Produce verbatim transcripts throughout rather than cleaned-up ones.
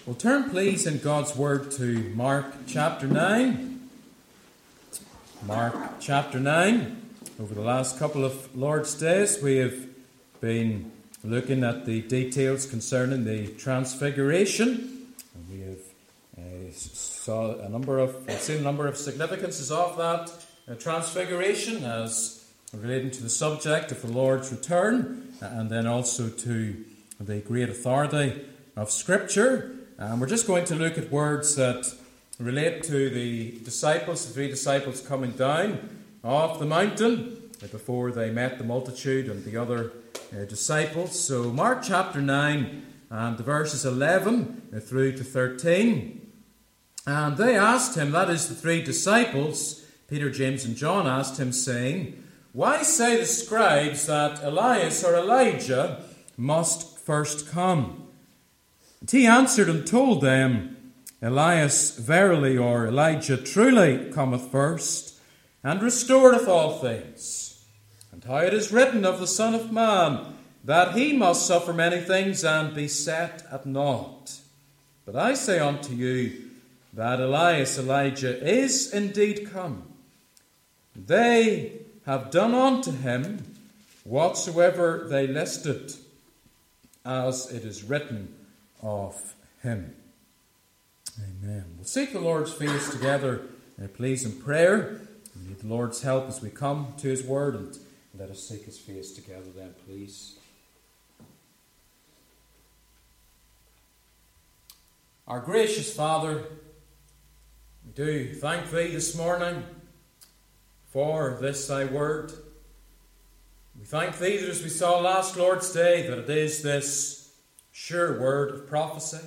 Well, turn please in God's Word to Mark chapter nine. Mark chapter nine. Over the last couple of Lord's days, we have been looking at the details concerning the Transfiguration. And we have uh, saw a number of, seen a number of significances of that uh, Transfiguration as relating to the subject of the Lord's return, and then also to the great authority of Scripture. And we're just going to look at words that relate to the disciples, the three disciples coming down off the mountain before they met the multitude and the other uh, disciples. So Mark chapter nine and the verses eleven through to thirteen. And they asked him, that is the three disciples, Peter, James and John, asked him, saying, "Why say the scribes that Elias or Elijah must first come?" And he answered and told them, "Elias verily, or Elijah truly, cometh first, and restoreth all things. And how it is written of the Son of Man, that he must suffer many things, and be set at naught. But I say unto you, that Elias, Elijah, is indeed come. They have done unto him whatsoever they listed, as it is written of him." Amen. We'll seek the Lord's face together, uh, please, in prayer. We need the Lord's help as we come to his word, and let us seek his face together then, please. Our gracious Father, we do thank thee this morning for this thy word. We thank thee that, as we saw last Lord's Day, that it is this sure word of prophecy.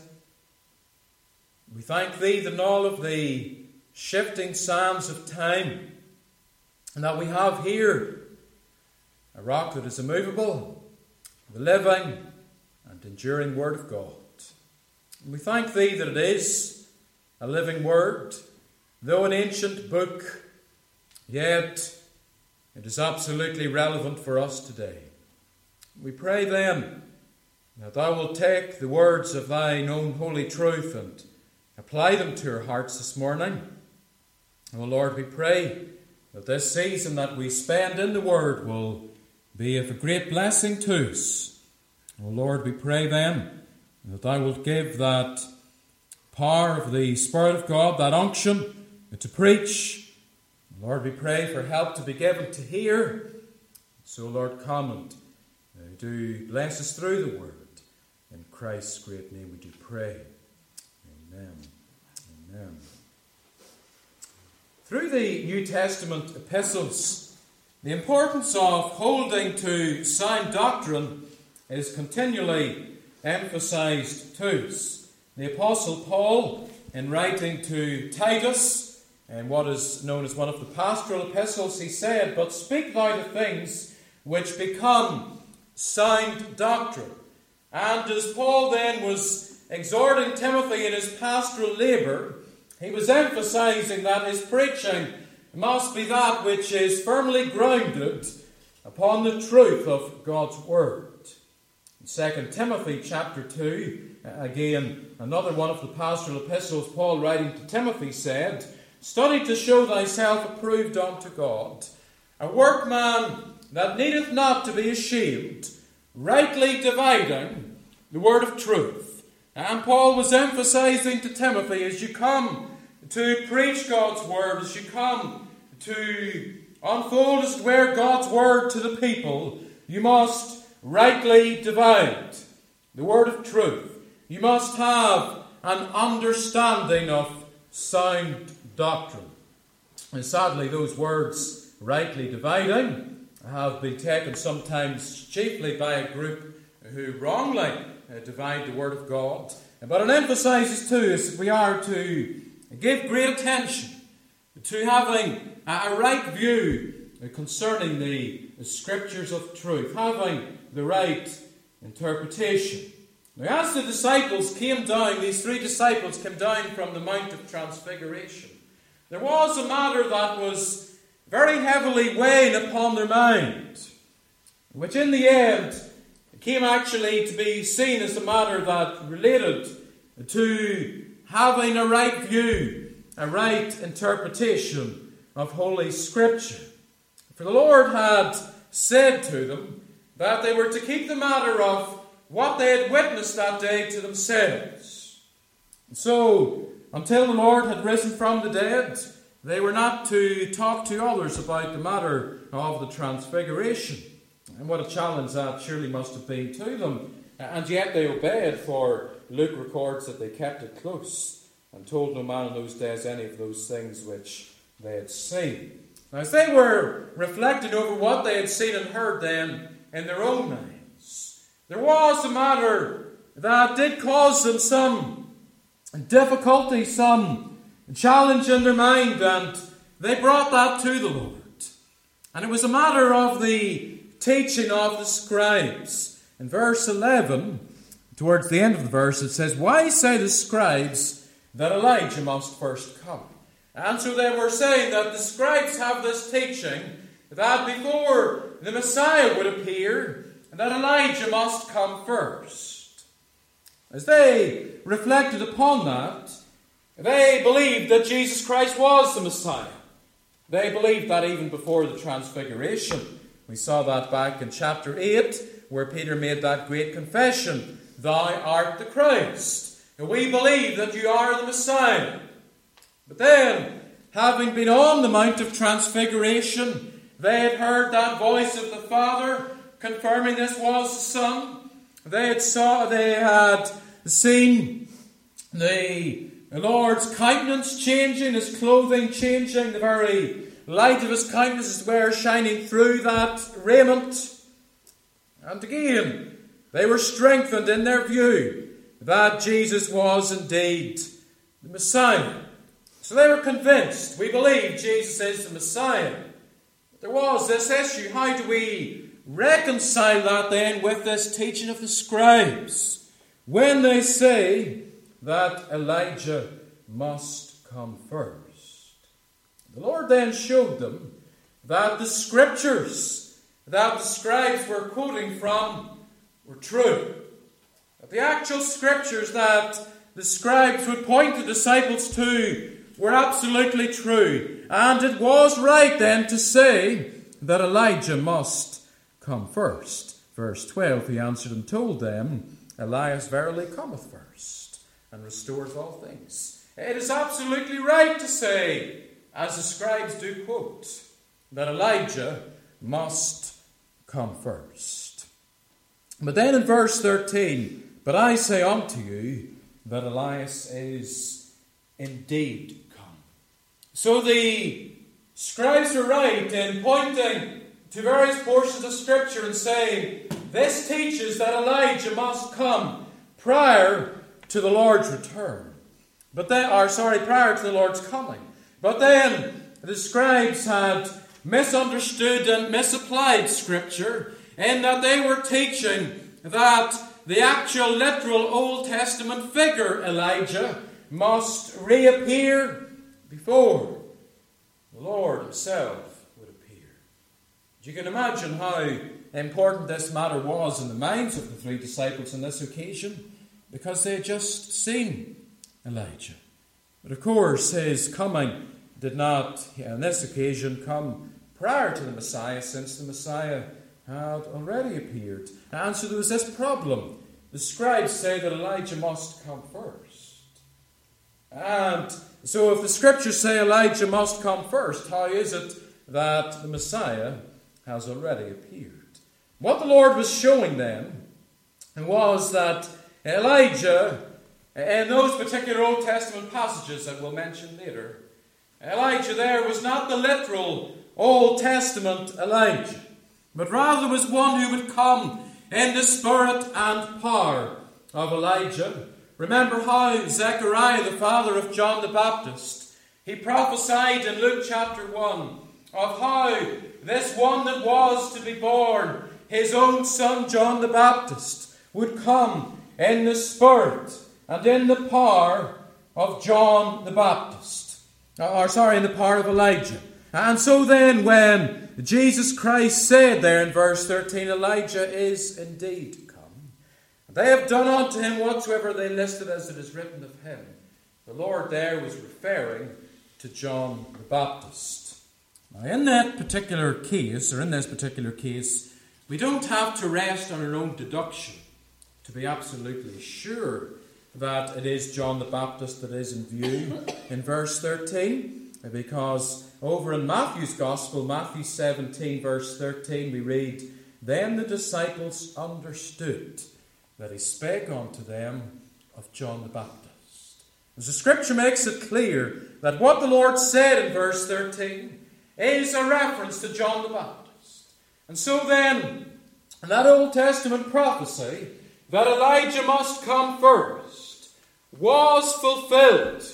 We thank thee that in all of the shifting sands of time, and that we have here a rock that is immovable, the living and enduring word of God. And we thank thee that it is a living word, though an ancient book, yet it is absolutely relevant for us today. We pray then that thou wilt take the words of thy known holy truth and apply them to our hearts this morning. O Lord, we pray that this season that we spend in the Word will be of a great blessing to us. O Lord, we pray then that thou wilt give that power of the Spirit of God, that unction to preach. Lord, we pray for help to be given to hear. So, Lord, come and uh, do bless us through the Word. In Christ's great name we do pray. Amen. Amen. Through the New Testament epistles, the importance of holding to sound doctrine is continually emphasized to us. The Apostle Paul, in writing to Titus, in what is known as one of the pastoral epistles, he said, "But speak thou the things which become sound doctrine." And as Paul then was exhorting Timothy in his pastoral labour, he was emphasizing that his preaching must be that which is firmly grounded upon the truth of God's Word. In Second Timothy chapter two, again, another one of the pastoral epistles, Paul writing to Timothy said, "Study to show thyself approved unto God, a workman that needeth not to be ashamed, rightly dividing the word of truth." And Paul was emphasizing to Timothy, as you come to preach God's word, as you come to unfold, as it were, God's word to the people, you must rightly divide the word of truth. You must have an understanding of sound doctrine. And sadly, those words, rightly dividing, have been taken sometimes chiefly by a group who wrongly uh, divide the Word of God. But it emphasises to us that we are to give great attention to having a right view concerning the Scriptures of truth, having the right interpretation. Now, as the disciples came down, these three disciples came down from the Mount of Transfiguration, there was a matter that was very heavily weighing upon their mind, which in the end came actually to be seen as a matter that related to having a right view, a right interpretation of Holy Scripture. For the Lord had said to them that they were to keep the matter of what they had witnessed that day to themselves. So, until the Lord had risen from the dead, they were not to talk to others about the matter of the Transfiguration. And what a challenge that surely must have been to them. And yet they obeyed, for Luke records that they kept it close and told no man in those days any of those things which they had seen. Now, as they were reflecting over what they had seen and heard then in their own minds, there was a matter that did cause them some difficulty, some challenge in their mind, and they brought that to the Lord. And it was a matter of the teaching of the scribes. In verse eleven, towards the end of the verse, it says, "Why say the scribes that Elijah must first come?" And so they were saying that the scribes have this teaching that before the Messiah would appear, that Elijah must come first. As they reflected upon that, they believed that Jesus Christ was the Messiah. They believed that even before the Transfiguration. We saw that back in chapter eight, where Peter made that great confession, "Thou art the Christ." And we believe that you are the Messiah. But then, having been on the Mount of Transfiguration, they had heard that voice of the Father confirming this was the Son. They had saw, they had seen the Lord's countenance changing, His clothing changing, the very light of His countenance is where shining through that raiment. And again, they were strengthened in their view that Jesus was indeed the Messiah. So they were convinced. We believe Jesus is the Messiah. But there was this issue. How do we reconcile that then with this teaching of the scribes when they say that Elijah must come first? The Lord then showed them that the scriptures that the scribes were quoting from were true. That the actual scriptures that the scribes would point the disciples to were absolutely true. And it was right then to say that Elijah must come first. Verse twelve, he answered and told them, "Elias verily cometh first, and restores all things." It is absolutely right to say, as the scribes do quote, that Elijah must come first. But then in verse thirteen, "But I say unto you that Elias is indeed come." So the scribes are right in pointing to various portions of Scripture and saying, this teaches that Elijah must come prior to the Lord's return. But they are sorry, prior to the Lord's coming. But then the scribes had misunderstood and misapplied Scripture in that they were teaching that the actual literal Old Testament figure Elijah must reappear before the Lord Himself would appear. You can imagine how important this matter was in the minds of the three disciples on this occasion, because they had just seen Elijah. But of course, his coming did not, on this occasion, come prior to the Messiah, since the Messiah had already appeared. And so there was this problem. The scribes say that Elijah must come first. And so if the Scriptures say Elijah must come first, how is it that the Messiah has already appeared? What the Lord was showing them was that Elijah, in those particular Old Testament passages that we'll mention later, Elijah there was not the literal Old Testament Elijah, but rather was one who would come in the spirit and power of Elijah. Remember how Zechariah, the father of John the Baptist, he prophesied in Luke chapter one of how this one that was to be born, his own son John the Baptist, would come in the spirit and in the power of John the Baptist. Or sorry, in the power of Elijah. And so then when Jesus Christ said there in verse thirteen, Elijah is indeed come, They have done unto him whatsoever they listed as it is written of him. The Lord there was referring to John the Baptist. Now, in that particular case, or in this particular case, we don't have to rest on our own deduction to be absolutely sure that it is John the Baptist that is in view in verse thirteen, because over in Matthew's Gospel, Matthew seventeen, verse thirteen, we read, Then the disciples understood that he spake unto them of John the Baptist. As the Scripture makes it clear that what the Lord said in verse thirteen is a reference to John the Baptist. And so then, that Old Testament prophecy that Elijah must come first was fulfilled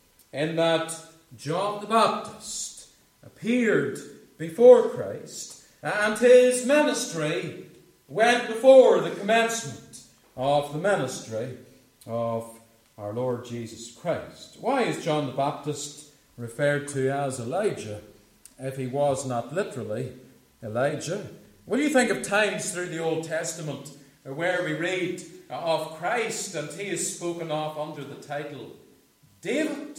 in that John the Baptist appeared before Christ, and his ministry went before the commencement of the ministry of our Lord Jesus Christ. Why is John the Baptist referred to as Elijah if he was not literally Elijah? What do you think of times through the Old Testament where we read of Christ and he is spoken of under the title David?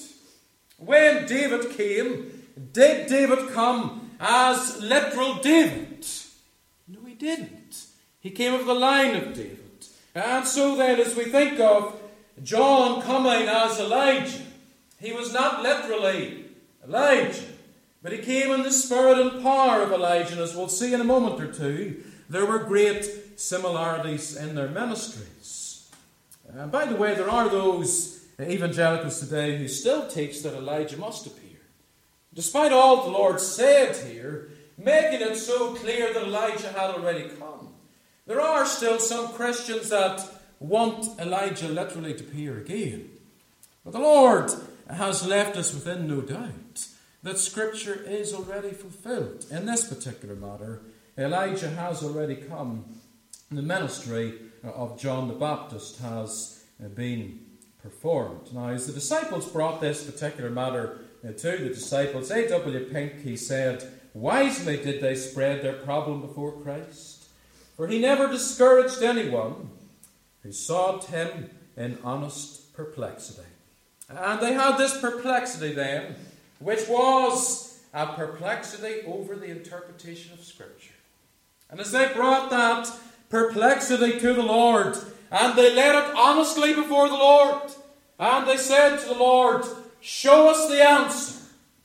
When David came, did David come as literal David? No, he didn't. He came of the line of David. And so then, as we think of John coming as Elijah, he was not literally Elijah, but he came in the spirit and power of Elijah. And as we'll see in a moment or two, there were great similarities in their ministries. And by the way, there are those evangelicals today who still teach that Elijah must appear, despite all the Lord said here, making it so clear that Elijah had already come. There are still some Christians that want Elijah literally to appear again. But the Lord has left us within no doubt that Scripture is already fulfilled. In this particular matter, Elijah has already come. The ministry of John the Baptist has been performed. Now, as the disciples brought this particular matter to the disciples, A W Pink, he said, wisely did they spread their problem before Christ, for he never discouraged anyone who sought him in honest perplexity. And they had this perplexity then, which was a perplexity over the interpretation of Scripture. And as they brought that perplexity to the Lord, and they laid it honestly before the Lord, and they said to the Lord, show us the answer.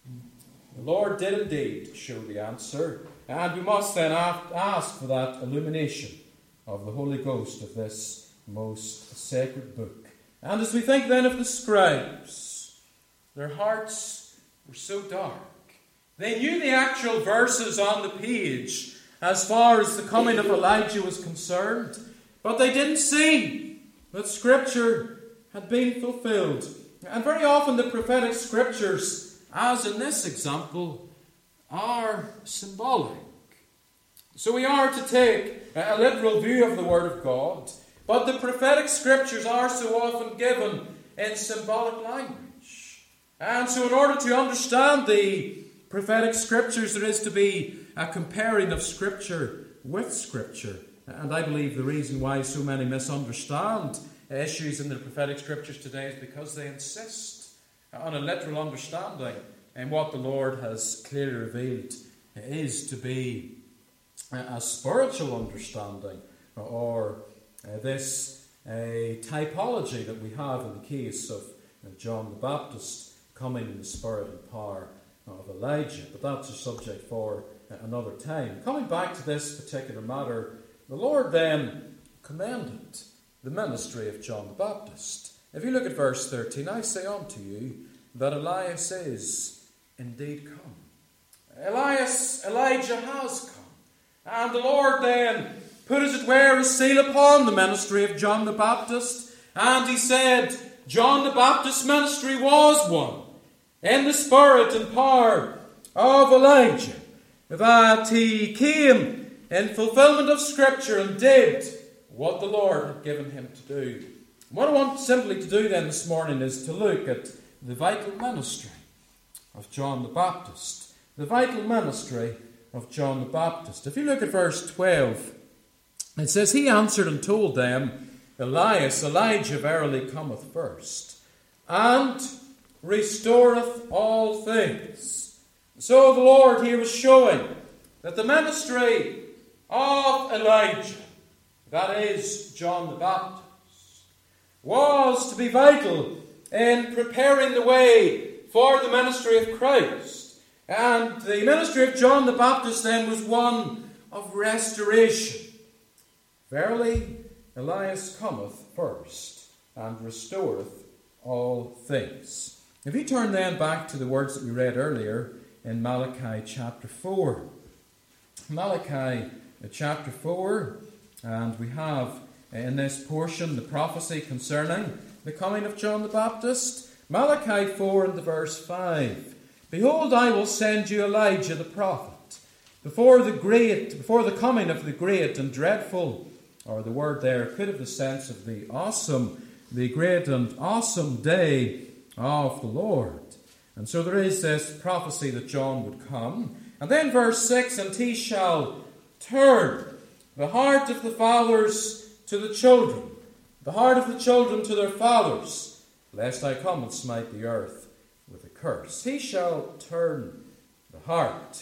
The Lord did indeed show the answer, and we must then ask for that illumination of the Holy Ghost of this most sacred book. And as we think then of the scribes, their hearts were so dark. They knew the actual verses on the page as far as the coming of Elijah was concerned, but they didn't see that Scripture had been fulfilled. And very often the prophetic Scriptures, as in this example, are symbolic. So we are to take a literal view of the Word of God, but the prophetic Scriptures are so often given in symbolic language. And so in order to understand the prophetic Scriptures, there is to be a comparing of Scripture with Scripture. And I believe the reason why so many misunderstand issues in the prophetic Scriptures today is because they insist on a literal understanding, and what the Lord has clearly revealed is to be a spiritual understanding, or uh, this uh, typology that we have in the case of uh, John the Baptist coming in the spirit and power of Elijah. But that's a subject for uh, another time. Coming back to this particular matter, the Lord then commended the ministry of John the Baptist. If you look at verse thirteen, I say unto you that Elias is indeed come. Elias, Elijah has come. And the Lord then put, as it were, a seal upon the ministry of John the Baptist. And he said, John the Baptist's ministry was one in the spirit and power of Elijah, that he came in fulfillment of Scripture and did what the Lord had given him to do. What I want simply to do then this morning is to look at the vital ministry of John the Baptist. The vital ministry of John the Baptist. If you look at verse twelve, it says, he answered and told them Elias, Elijah verily cometh first, and restoreth all things. So the Lord here was showing that the ministry of Elijah, that is John the Baptist, was to be vital in preparing the way for the ministry of Christ. And the ministry of John the Baptist then was one of restoration. Verily, Elias cometh first, and restoreth all things. If you turn then back to the words that we read earlier in Malachi chapter four. Malachi chapter four, and we have in this portion the prophecy concerning the coming of John the Baptist. Malachi four and the verse five. Behold, I will send you Elijah the prophet before the great, before the coming of the great and dreadful, or the word there could have the sense of the awesome, the great and awesome day of the Lord. And so there is this prophecy that John would come. And then verse six, and he shall turn the heart of the fathers to the children, the heart of the children to their fathers, lest I come and smite the earth with a curse. He shall turn the heart.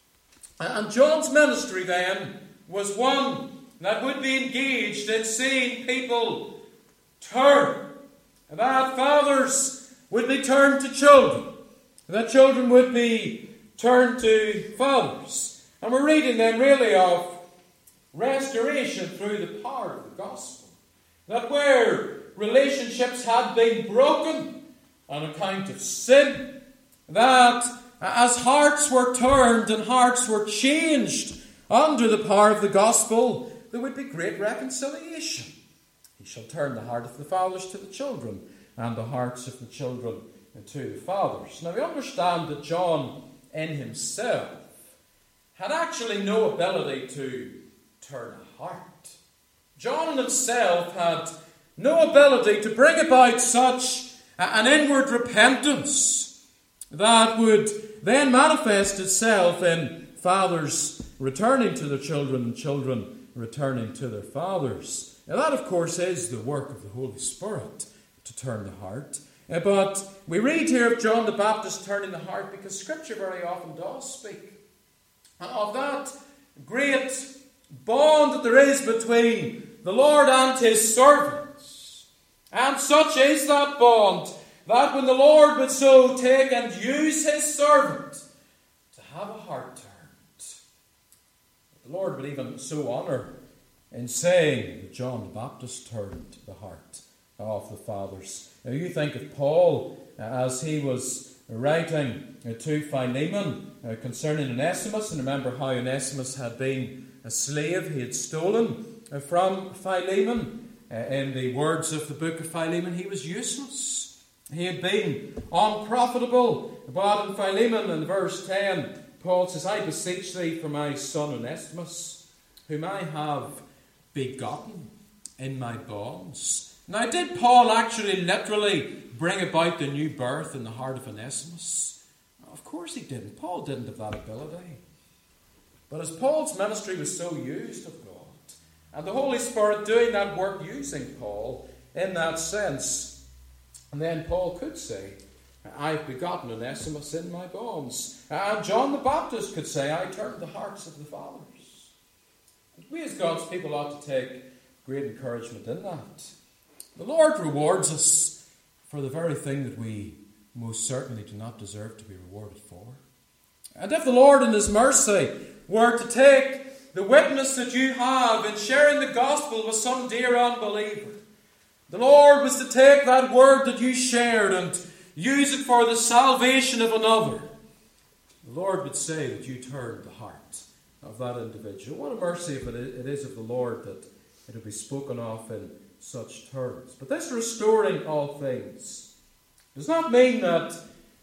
And John's ministry then was one that would be engaged in seeing people turn. That fathers would be turned to children. That children would be turned to fathers. And we're reading then really of restoration through the power of the gospel. That where relationships had been broken on account of sin, that as hearts were turned and hearts were changed under the power of the gospel, there would be great reconciliation. He shall turn the heart of the fathers to the children, and the hearts of the children to the fathers. Now we understand that John in himself had actually no ability to turn a heart. John in himself had no ability to bring about such an inward repentance that would then manifest itself in fathers returning to their children and children returning to their fathers. Now that, of course, is the work of the Holy Spirit to turn the heart. But we read here of John the Baptist turning the heart because Scripture very often does speak of that great bond that there is between the Lord and his servants. And such is that bond that when the Lord would so take and use his servant to have a heart turned, the Lord would even so honour in saying that John the Baptist turned the heart of the fathers. Now you think of Paul uh, as he was writing uh, to Philemon uh, concerning Onesimus, and remember how Onesimus had been a slave he had stolen uh, from Philemon. Uh, in the words of the book of Philemon, he was useless. He had been unprofitable. But in Philemon, in verse ten, Paul says, I beseech thee for my son Onesimus, whom I have begotten in my bonds. Now, did Paul actually literally bring about the new birth in the heart of Onesimus? Of course he didn't. Paul didn't have that ability. But as Paul's ministry was so used of God, and the Holy Spirit doing that work using Paul in that sense, and then Paul could say, I've begotten Onesimus in my bonds. And John the Baptist could say, I turned the hearts of the fathers. We as God's people ought to take great encouragement in that. The Lord rewards us for the very thing that we most certainly do not deserve to be rewarded for. And if the Lord in his mercy were to take the witness that you have in sharing the gospel with some dear unbeliever, the Lord was to take that word that you shared and use it for the salvation of another, the Lord would say that you turned the heart of that individual. What a mercy if it is of the Lord that it will be spoken of in such terms. But this restoring all things does not mean that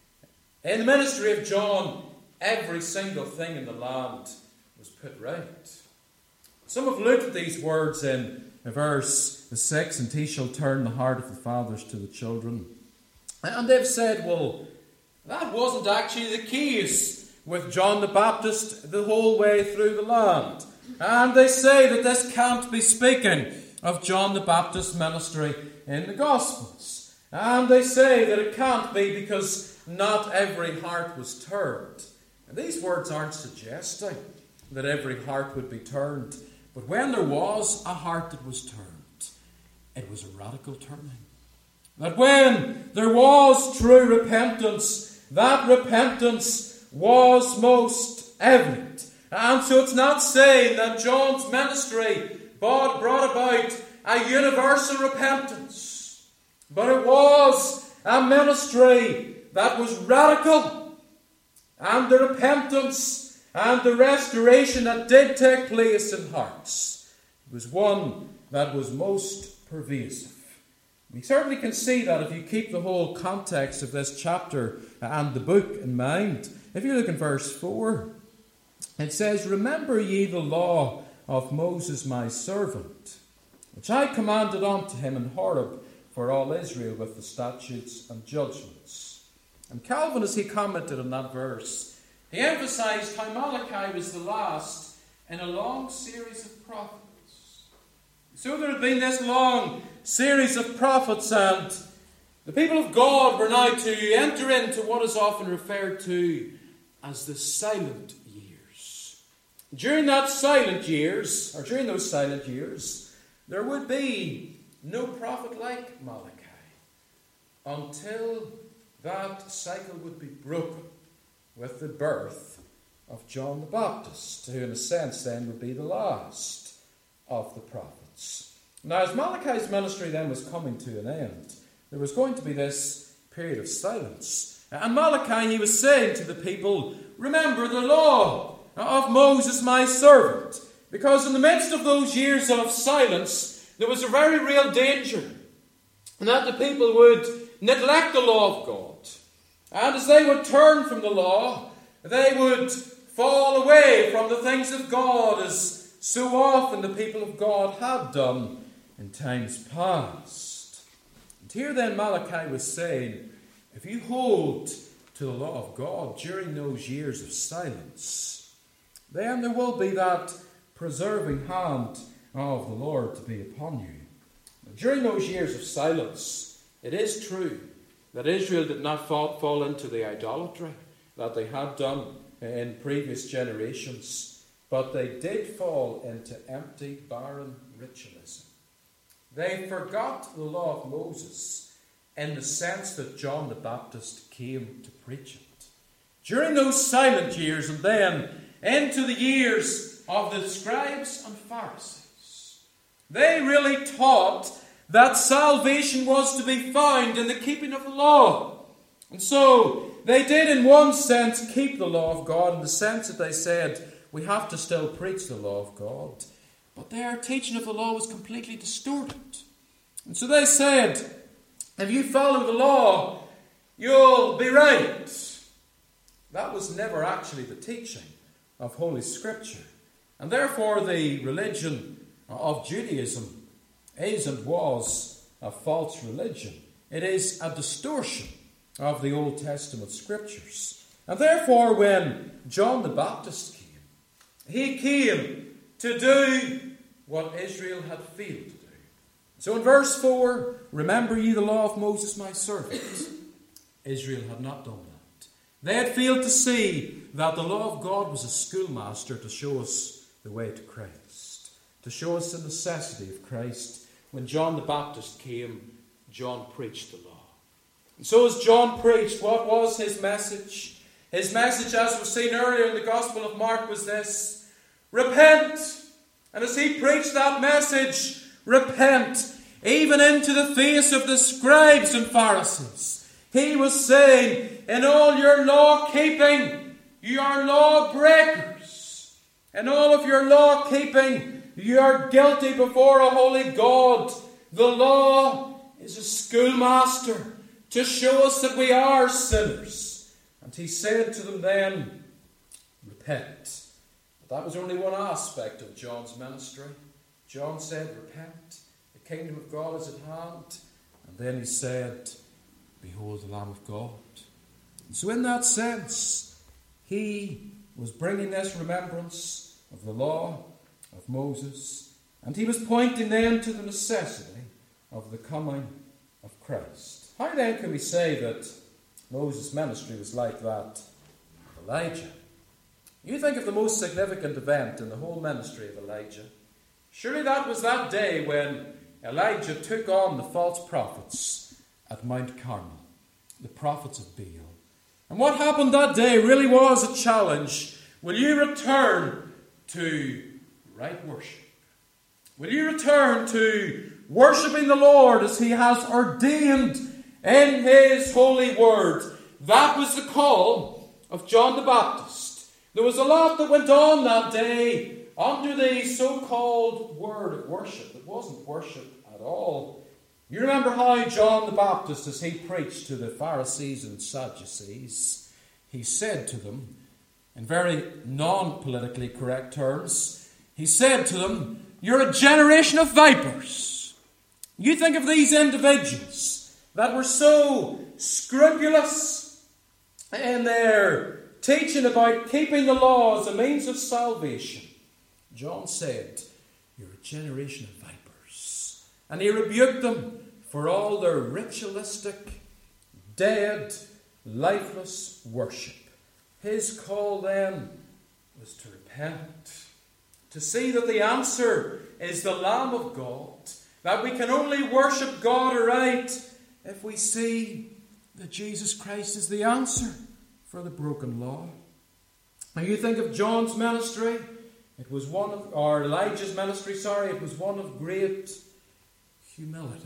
in the ministry of John every single thing in the land was put right. Some have looked at these words in verse six, and he shall turn the heart of the fathers to the children, and they've said, well, that wasn't actually the case with John the Baptist the whole way through the land. And they say that this can't be speaking of John the Baptist's ministry in the Gospels. And they say that it can't be because not every heart was turned. And these words aren't suggesting that every heart would be turned. But when there was a heart that was turned, it was a radical turning. That when there was true repentance, that repentance was most evident. And so it's not saying that John's ministry brought about a universal repentance, but it was a ministry that was radical, and the repentance and the restoration that did take place in hearts was one that was most pervasive. We certainly can see that if you keep the whole context of this chapter and the book in mind. If you look in verse four, it says, "Remember ye the law of Moses my servant, which I commanded unto him in Horeb for all Israel with the statutes and judgments." And Calvin, as he commented on that verse, he emphasized how Malachi was the last in a long series of prophets. So there had been this long series of prophets, and the people of God were now to enter into what is often referred to as the silent years. During that silent years, or during those silent years, there would be no prophet like Malachi until that cycle would be broken with the birth of John the Baptist, who in a sense then would be the last of the prophets. Now, as Malachi's ministry then was coming to an end, there was going to be this period of silence. And Malachi, he was saying to the people, remember the law of Moses my servant. Because in the midst of those years of silence, there was a very real danger that the people would neglect the law of God. And as they would turn from the law, they would fall away from the things of God, as so often the people of God had done in times past. And here then Malachi was saying, if you hold to the law of God during those years of silence, then there will be that preserving hand of the Lord to be upon you. During those years of silence, it is true that Israel did not fall, fall into the idolatry that they had done in previous generations, but they did fall into empty, barren ritualism. They forgot the law of Moses in the sense that John the Baptist came to preach it. During those silent years, and then into the years of the scribes and Pharisees, they really taught that salvation was to be found in the keeping of the law. And so they did in one sense keep the law of God, in the sense that they said, we have to still preach the law of God. But their teaching of the law was completely distorted. And so they said, if you follow the law, you'll be right. That was never actually the teaching of Holy Scripture. And therefore the religion of Judaism is and was a false religion. It is a distortion of the Old Testament Scriptures. And therefore when John the Baptist came, he came to do what Israel had failed to do. So in verse four, remember ye the law of Moses my servant. Israel had not done that. They had failed to see that the law of God was a schoolmaster to show us the way to Christ, to show us the necessity of Christ. When John the Baptist came, John preached the law. And so as John preached, what was his message? His message, as was seen earlier in the Gospel of Mark, was this: repent. And as he preached that message, repent, even into the face of the scribes and Pharisees, he was saying, in all your law keeping, you are lawbreakers. In all of your law keeping, you are guilty before a holy God. The law is a schoolmaster to show us that we are sinners. And he said to them then, repent. That was only one aspect of John's ministry. John said, repent, the kingdom of God is at hand. And then he said, behold the Lamb of God. And so in that sense, he was bringing this remembrance of the law of Moses And he was pointing then to the necessity of the coming of Christ. How then can we say that Moses' ministry was like that of Elijah? You think of the most significant event in the whole ministry of Elijah. Surely that was that day when Elijah took on the false prophets at Mount Carmel, the prophets of Baal. And what happened that day really was a challenge. Will you return to right worship? Will you return to worshipping the Lord as he has ordained in his holy word? That was the call of John the Baptist. There was a lot that went on that day under the so-called word of worship. It wasn't worship at all. You remember how John the Baptist, as he preached to the Pharisees and Sadducees, he said to them, in very non-politically correct terms, he said to them, "You're a generation of vipers." You think of these individuals that were so scrupulous in their teaching about keeping the law as a means of salvation. John said, "You're a generation of vipers." And he rebuked them for all their ritualistic, dead, lifeless worship. His call then was to repent, to see that the answer is the Lamb of God, that we can only worship God aright if we see that Jesus Christ is the answer for the broken law. Now you think of John's ministry, it was one of, or Elijah's ministry, sorry, it was one of great humility.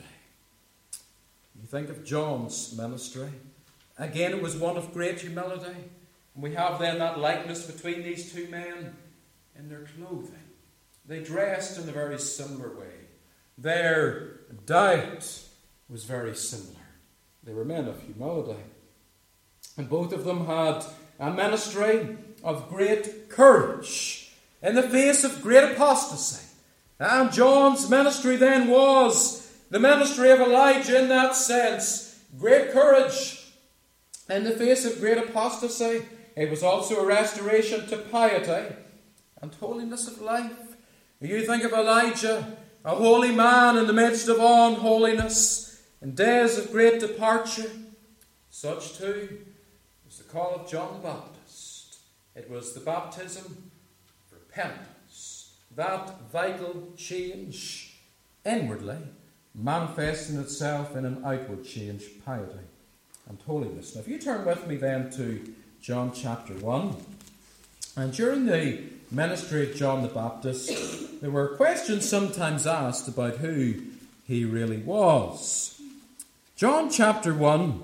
You think of John's ministry, again it was one of great humility. And we have then that likeness between these two men in their clothing. They dressed in a very similar way. Their diet was very similar. They were men of humility. And both of them had a ministry of great courage in the face of great apostasy. And John's ministry then was the ministry of Elijah in that sense. Great courage in the face of great apostasy. It was also a restoration to piety and holiness of life. You think of Elijah, a holy man in the midst of unholiness, in days of great departure. Such too was the call of John the Baptist. It was the baptism of repentance, that vital change inwardly manifesting itself in an outward change, piety and holiness. Now if you turn with me then to John chapter one, and during the ministry of John the Baptist, there were questions sometimes asked about who he really was. John chapter one,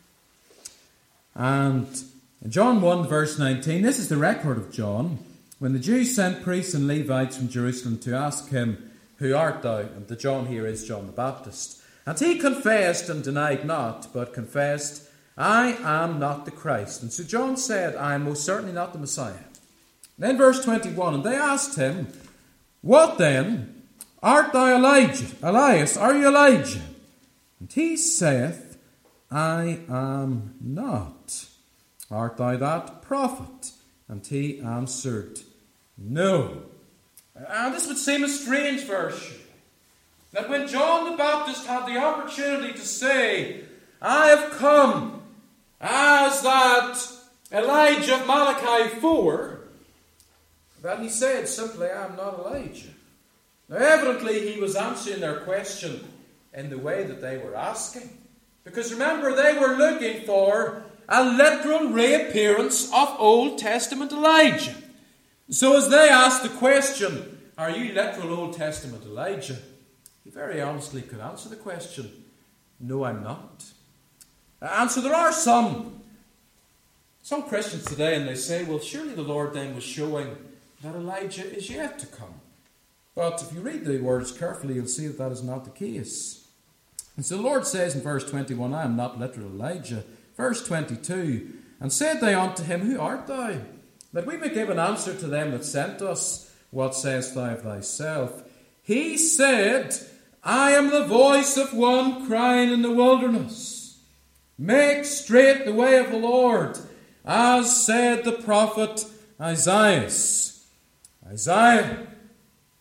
and in John one verse nineteen, this is the record of John, when the Jews sent priests and Levites from Jerusalem to ask him, "Who art thou?" And the John here is John the Baptist. And he confessed and denied not, but confessed, "I am not the Christ." And so John said, "I am most certainly not the Messiah." Then verse twenty-one, and they asked him, "What then? Art thou Elijah? Elias, are you Elijah?" And he saith, "I am not." "Art thou that prophet?" And he answered, "No." And this would seem a strange verse, that when John the Baptist had the opportunity to say, "I have come as that Elijah of Malachi four," that he said simply, "I am not Elijah." Now evidently he was answering their question in the way that they were asking. Because remember, they were looking for a literal reappearance of Old Testament Elijah. So as they asked the question, "Are you literal Old Testament Elijah?" he very honestly could answer the question, "No, I'm not." And so there are some, some Christians today, and they say, well, surely the Lord then was showing that Elijah is yet to come. But if you read the words carefully, you'll see that that is not the case. And so the Lord says in verse twenty-one, "I am not literal Elijah." Verse twenty-two, "And said they unto him, Who art thou? That we may give an answer to them that sent us. What sayest thou of thyself? He said, I am the voice of one crying in the wilderness, Make straight the way of the Lord, as said the prophet Isaiah." Isaiah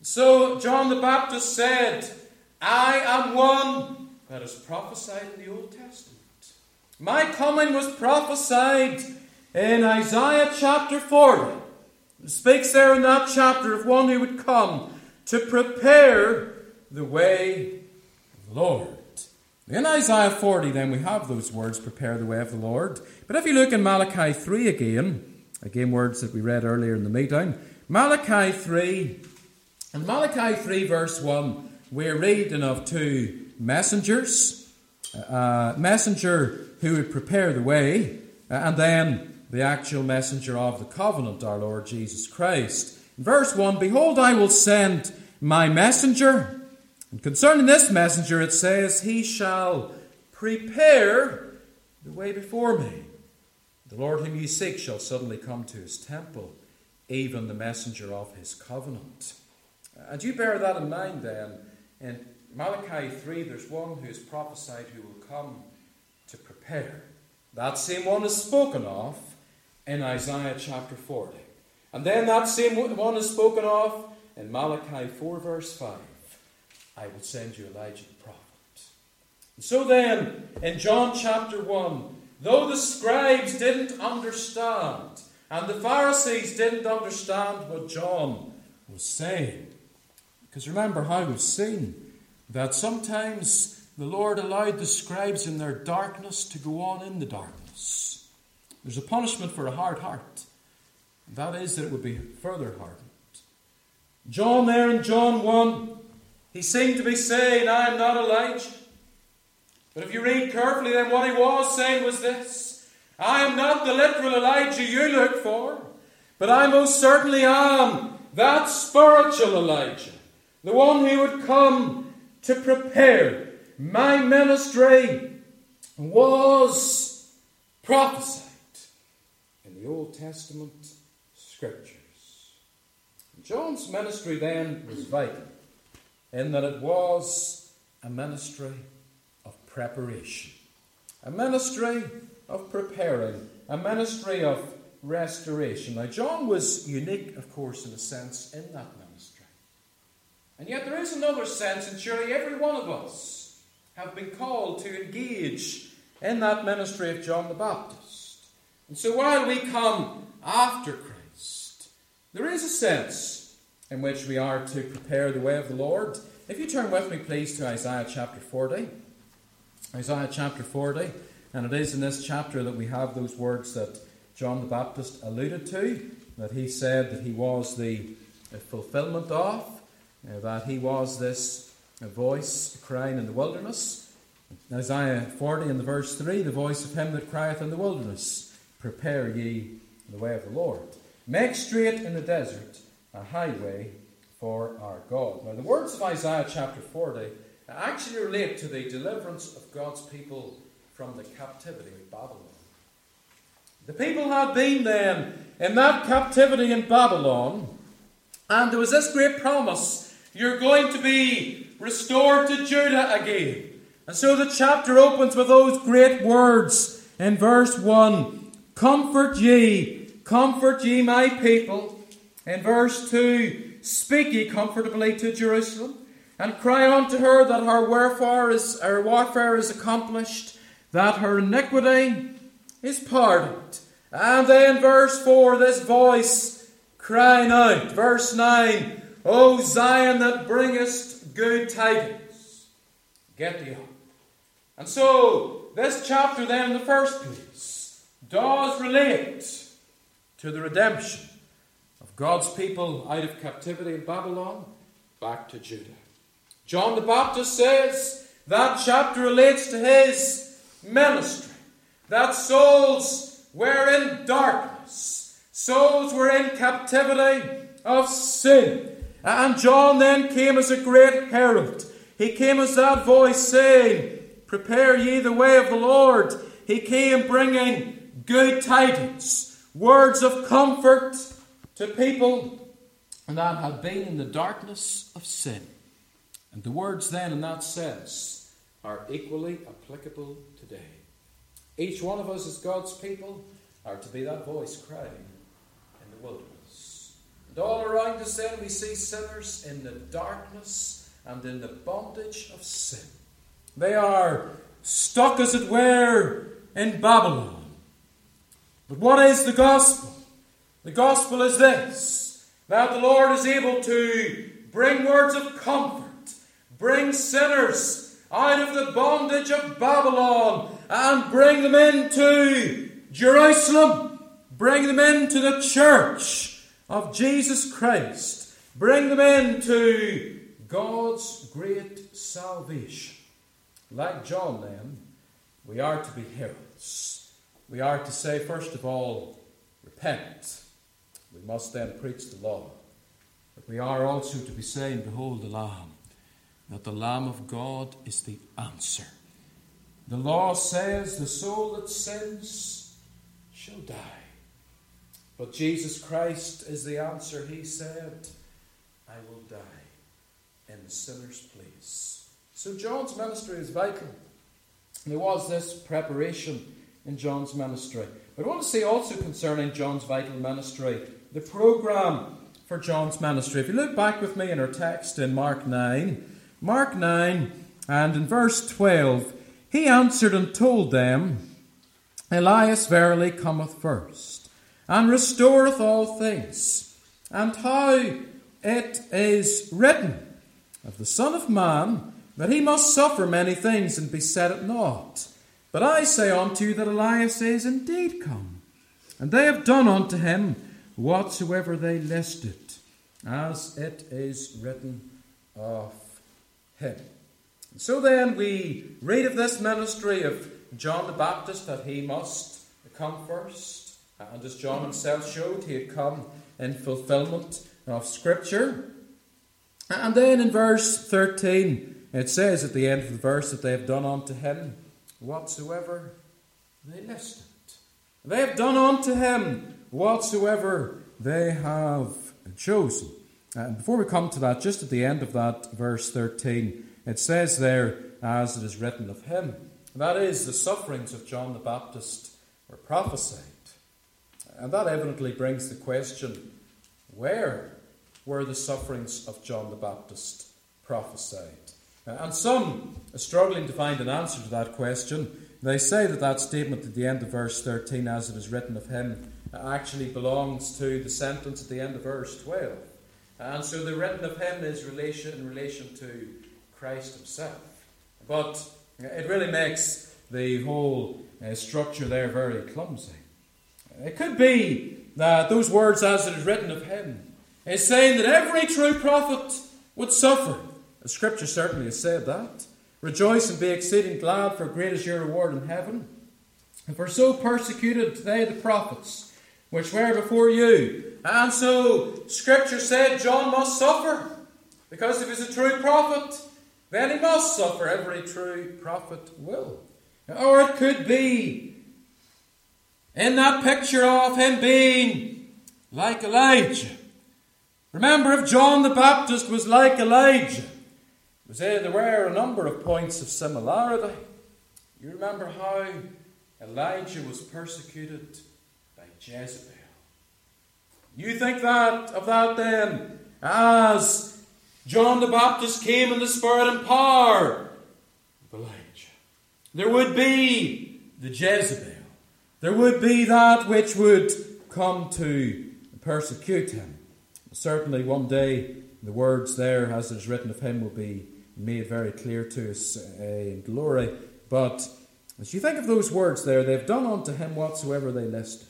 So John the Baptist said, I am one that is prophesied in the Old Testament. My coming was prophesied in Isaiah chapter forty. It speaks there in that chapter of one who would come to prepare the way of the Lord. In Isaiah forty then we have those words, prepare the way of the Lord. But if you look in Malachi three again, again words that we read earlier in the meeting, Malachi three, in Malachi three verse one, we're reading of two messengers, a messenger who would prepare the way, and then the actual messenger of the covenant, our Lord Jesus Christ. In verse one, behold, I will send my messenger. And concerning this messenger, it says, he shall prepare the way before me. The Lord whom ye seek shall suddenly come to his temple, even the messenger of his covenant. And you bear that in mind then. In Malachi three, there's one who is prophesied who will come to prepare. That same one is spoken of in Isaiah chapter forty. And then that same one is spoken of in Malachi four verse five. I will send you Elijah the prophet. And so then, in John chapter one, though the scribes didn't understand, and the Pharisees didn't understand what John was saying, because remember how we've seen that sometimes the Lord allowed the scribes in their darkness to go on in the darkness. There's a punishment for a hard heart. And that is that it would be further hardened. John there in John one, he seemed to be saying, I am not Elijah. But if you read carefully, then what he was saying was this: I am not the literal Elijah you look for, but I most certainly am that spiritual Elijah, the one who would come to prepare. My ministry was prophesied in the Old Testament Scriptures. John's ministry then was vital, in that it was a ministry of preparation, a ministry of preparing, a ministry of restoration. Now, John was unique, of course, in a sense, in that ministry. And yet there is another sense, and surely every one of us have been called to engage in that ministry of John the Baptist. And so while we come after Christ, there is a sense in which we are to prepare the way of the Lord. If you turn with me, please, to Isaiah chapter forty. Isaiah chapter forty. And it is in this chapter that we have those words that John the Baptist alluded to, that he said that he was the fulfillment of, uh, that he was this uh, voice crying in the wilderness. Isaiah forty in the verse three, the voice of him that crieth in the wilderness, prepare ye the way of the Lord. Make straight in the desert a highway for our God. Now, the words of Isaiah chapter forty actually relate to the deliverance of God's people from the captivity of Babylon. The people had been then in that captivity in Babylon, and there was this great promise: you're going to be restored to Judah again. And so the chapter opens with those great words in verse one: comfort ye, comfort ye my people. In verse two, speak ye comfortably to Jerusalem, and cry unto her that her warfare is, her warfare is accomplished, that her iniquity is pardoned. And then verse four, this voice crying out. Verse nine, O Zion that bringest good tidings, get thee up. And so, this chapter then in the first place does relate to the redemption of God's people out of captivity in Babylon back to Judah. John the Baptist says that chapter relates to his ministry, that souls were in darkness, souls were in captivity of sin. And John then came as a great herald. He came as that voice saying, prepare ye the way of the Lord. He came bringing good tidings, words of comfort to people that had been in the darkness of sin. And the words then in that sense are equally applicable today. Each one of us as God's people are to be that voice crying in the wilderness. And all around us then we see sinners in the darkness and in the bondage of sin. They are stuck, as it were, in Babylon. But what is the gospel? The gospel is this, that the Lord is able to bring words of comfort, bring sinners out of the bondage of Babylon and bring them into Jerusalem, bring them into the church of Jesus Christ, bring them into God's great salvation. Like John then, we are to be heralds. We are to say, first of all, repent. We must then preach the law. But we are also to be saying, behold the Lamb, that the Lamb of God is the answer. The law says the soul that sins shall die. But Jesus Christ is the answer. He said, I will die in the sinner's place. So John's ministry is vital. There was this preparation in John's ministry. But I want to say also concerning John's vital ministry, the programme for John's ministry. If you look back with me in our text in Mark nine, Mark nine and in verse twelve, he answered and told them, Elias verily cometh first, and restoreth all things, and how it is written of the Son of Man, that he must suffer many things and be set at naught. But I say unto you that Elias is indeed come, and they have done unto him whatsoever they listed, as it is written of him. And so then we read of this ministry of John the Baptist, that he must come first. And as John himself showed, he had come in fulfillment of Scripture. And then in verse thirteen, it says at the end of the verse that they have done unto him whatsoever they listed. They have done unto him whatsoever they have chosen. And before we come to that, just at the end of that verse thirteen, it says there, as it is written of him. That is, the sufferings of John the Baptist were prophesied. And that evidently brings the question, where were the sufferings of John the Baptist prophesied? And some are struggling to find an answer to that question. They say that that statement at the end of verse thirteen, as it is written of him, actually belongs to the sentence at the end of verse twelve. And so the written of him is relation in relation to Christ himself. But it really makes the whole uh, structure there very clumsy. It could be that those words, as it is written of him, is saying that every true prophet would suffer. The Scripture certainly has said that. Rejoice and be exceeding glad, for great is your reward in heaven. And for so persecuted they the prophets, which were before you. And so Scripture said John must suffer, because if he's a true prophet, then he must suffer. Every true prophet will. Or it could be in that picture of him being like Elijah. Remember, if John the Baptist was like Elijah, was there, there were a number of points of similarity. You remember how Elijah was persecuted by Jezebel. You think that of that then as John the Baptist came in the spirit and power of Elijah. There would be the Jezebel. There would be that which would come to persecute him. Certainly one day the words there, as it is written of him, will be made very clear to us uh, in glory. But as you think of those words there, they've done unto him whatsoever they listed.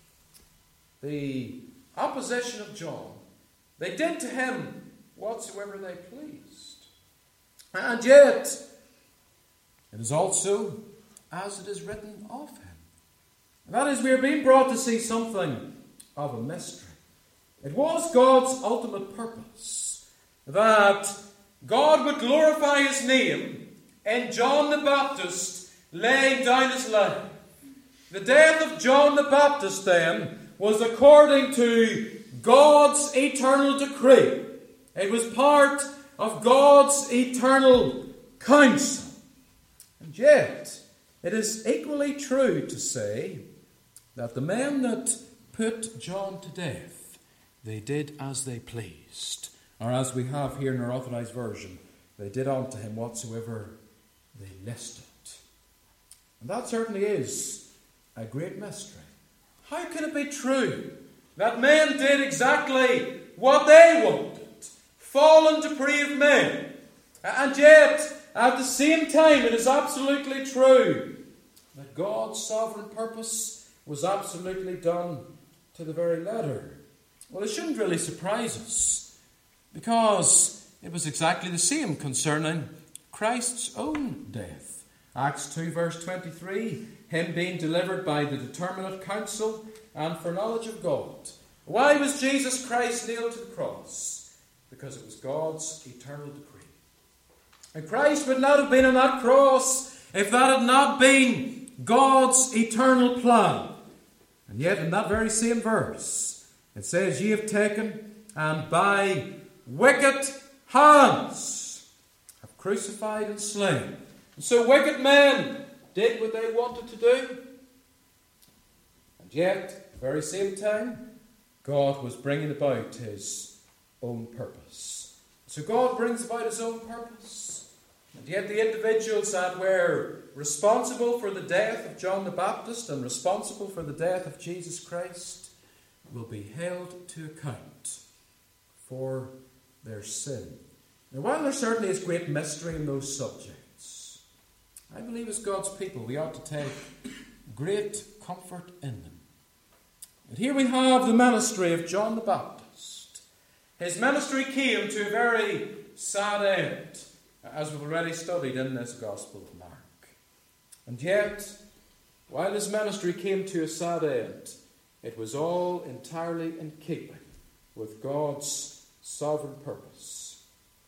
The opposition of John, they did to him whatsoever they pleased. And yet, it is also as it is written of him. And that is, we are being brought to see something of a mystery. It was God's ultimate purpose that God would glorify his name in John the Baptist laying down his life. The death of John the Baptist then was according to God's eternal decree. It was part of God's eternal counsel. And yet, it is equally true to say that the men that put John to death they did as they pleased. Or as we have here in our Authorized Version, they did unto him whatsoever they listed. And that certainly is a great mystery. How can it be true that men did exactly what they wanted, fallen depraved men, and yet at the same time it is absolutely true that God's sovereign purpose was absolutely done to the very letter? Well, it shouldn't really surprise us, because it was exactly the same concerning Christ's own death. Acts two verse twenty-three, him being delivered by the determinate counsel and foreknowledge of God. Why was Jesus Christ nailed to the cross? Because it was God's eternal decree. And Christ would not have been on that cross if that had not been God's eternal plan. And yet in that very same verse, it says, ye have taken and by wicked hands have crucified and slain. And so wicked men did what they wanted to do. And yet, at the very same time, God was bringing about his own purpose. So God brings about his own purpose. And yet the individuals that were responsible for the death of John the Baptist and responsible for the death of Jesus Christ will be held to account for their sin. Now, while there certainly is great mystery in those subjects, I believe as God's people we ought to take great comfort in them. And here we have the ministry of John the Baptist. His ministry came to a very sad end, as we've already studied in this Gospel of Mark. And yet, while his ministry came to a sad end, it was all entirely in keeping with God's sovereign purpose.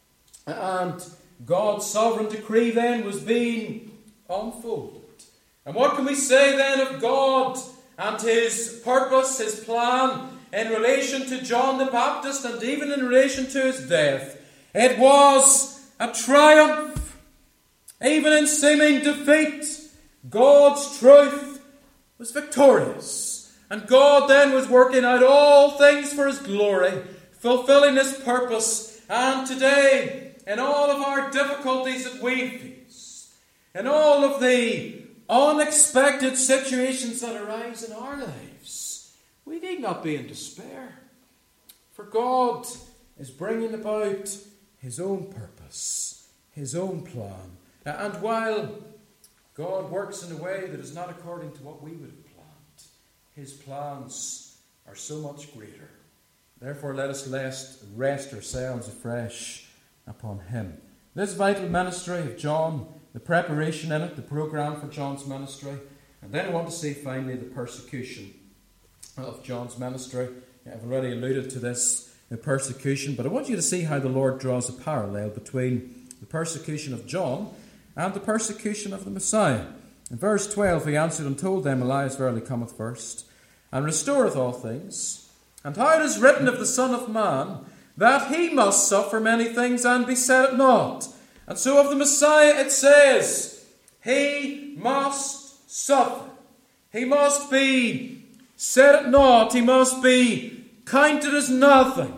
And God's sovereign decree then was being unfolded. And what can we say then of God and his purpose, his plan in relation to John the Baptist and even in relation to his death? It was a triumph. Even in seeming defeat, God's truth was victorious. And God then was working out all things for his glory, fulfilling his purpose. And today, in all of our difficulties that we face, in all of the unexpected situations that arise in our lives, we need not be in despair. For God is bringing about his own purpose, his own plan. And while God works in a way that is not according to what we would have planned, his plans are so much greater. Therefore, let us rest, rest ourselves afresh upon him. This vital ministry of John, the preparation in it, the programme for John's ministry, and then I want to see finally the persecution of John's ministry. I've already alluded to this, the persecution, but I want you to see how the Lord draws a parallel between the persecution of John and the persecution of the Messiah. In verse twelve, he answered and told them, Elias verily cometh first, and restoreth all things. And how it is written of the Son of Man, that he must suffer many things and be set at naught. And so of the Messiah it says, he must suffer. He must be set at naught. He must be counted as nothing.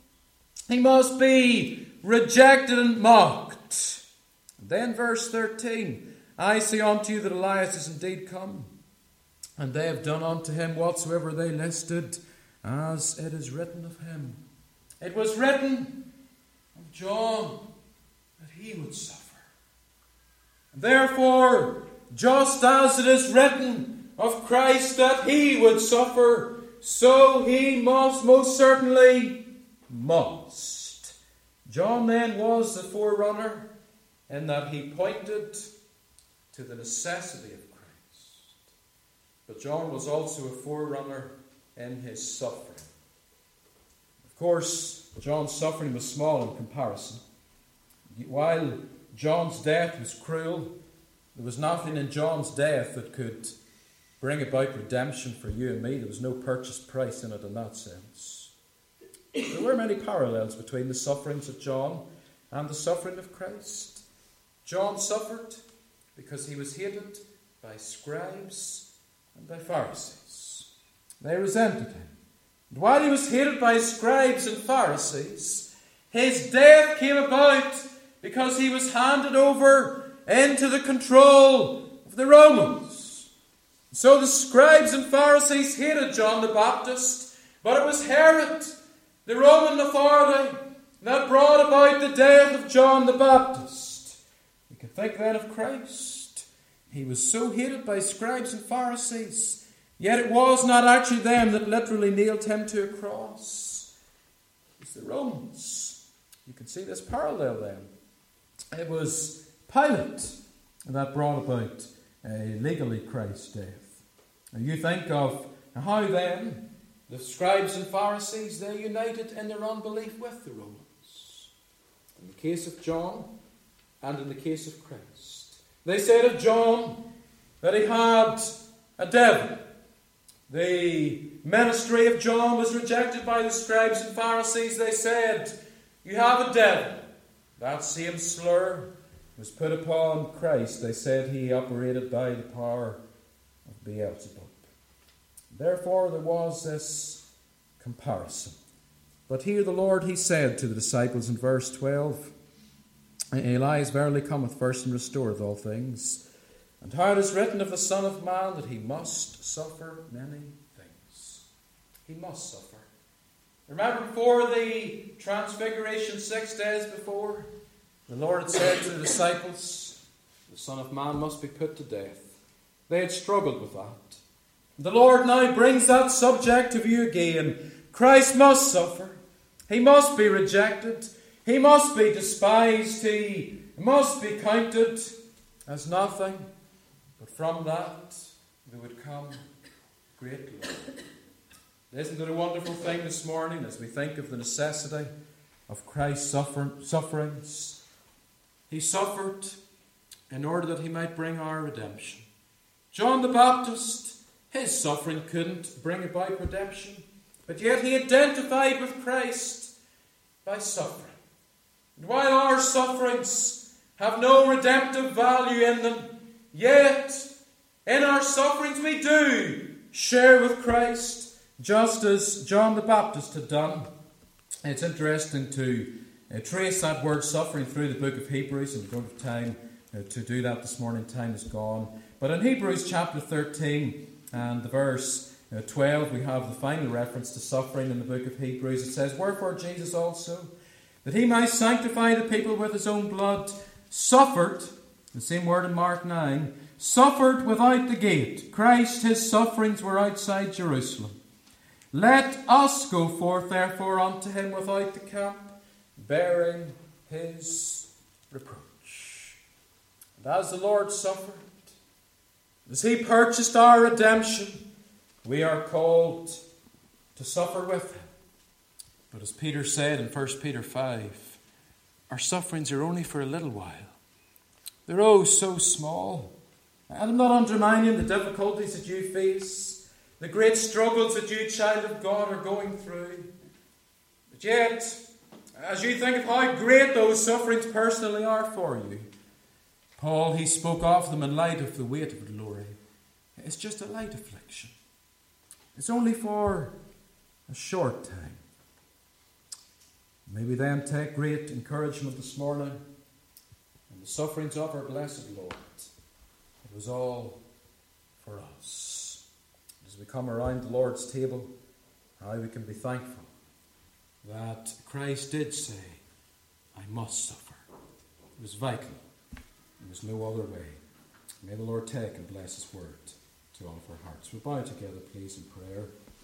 He must be rejected and mocked. And then verse thirteen, I say unto you that Elias is indeed come, and they have done unto him whatsoever they listed, as it is written of him. It was written of John that he would suffer. Therefore, just as it is written of Christ that he would suffer, so he must most certainly must. John then was the forerunner in that he pointed to the necessity of Christ. But John was also a forerunner in his suffering. Of course, John's suffering was small in comparison. While John's death was cruel, there was nothing in John's death that could bring about redemption for you and me. There was no purchase price in it in that sense. There were many parallels between the sufferings of John and the suffering of Christ. John suffered because he was hated by scribes and by Pharisees. They resented him. And while he was hated by scribes and Pharisees, his death came about because he was handed over into the control of the Romans. So the scribes and Pharisees hated John the Baptist, but it was Herod, the Roman authority, that brought about the death of John the Baptist. You can think then of Christ. He was so hated by scribes and Pharisees, yet it was not actually them that literally nailed him to a cross. It was the Romans. You can see this parallel then. It was Pilate that brought about uh, legally Christ's death. Now you think of how then the scribes and Pharisees, they united in their unbelief with the Romans. In the case of John and in the case of Christ. They said of John that he had a devil. The ministry of John was rejected by the scribes and Pharisees. They said, "You have a devil." That same slur was put upon Christ. They said he operated by the power of Beelzebub. Therefore there was this comparison. But here the Lord, he said to the disciples in verse twelve, "Elias verily cometh first and restoreth all things. And how it is written of the Son of Man that he must suffer many things." He must suffer. Remember before the transfiguration, six days before, the Lord had said to the disciples, the Son of Man must be put to death. They had struggled with that. The Lord now brings that subject to view again. Christ must suffer. He must be rejected. He must be despised. He must be counted as nothing. But from that, there would come great glory. Isn't it a wonderful thing this morning as we think of the necessity of Christ's suffer- sufferings? He suffered in order that he might bring our redemption. John the Baptist, his suffering couldn't bring about redemption, but yet he identified with Christ by suffering. And while our sufferings have no redemptive value in them, yet in our sufferings we do share with Christ, just as John the Baptist had done. It's interesting to uh, trace that word suffering through the book of Hebrews, and we don't have time uh, to do that this morning. Time is gone. But in Hebrews chapter thirteen and the verse uh, twelve, we have the final reference to suffering in the book of Hebrews. It says, "Wherefore Jesus also, that he might sanctify the people with his own blood, suffered," the same word in Mark nine, "suffered without the gate." Christ, his sufferings were outside Jerusalem. "Let us go forth therefore unto him without the camp, bearing his reproach." And as the Lord suffered, as he purchased our redemption, we are called to suffer with him. But as Peter said in First Peter five, our sufferings are only for a little while. They're oh so small. And I'm not undermining the difficulties that you face, the great struggles that you, child of God, are going through. But yet, as you think of how great those sufferings personally are for you, Paul, he spoke of them in light of the weight of glory. It's just a light affliction. It's only for a short time. May we then take great encouragement this morning in the sufferings of our blessed Lord. It was all for us. As we come around the Lord's table, how we can be thankful that Christ did say, "I must suffer." It was vital. There was no other way. May the Lord take and bless his word to all of our hearts. We'll bow together, please, in prayer.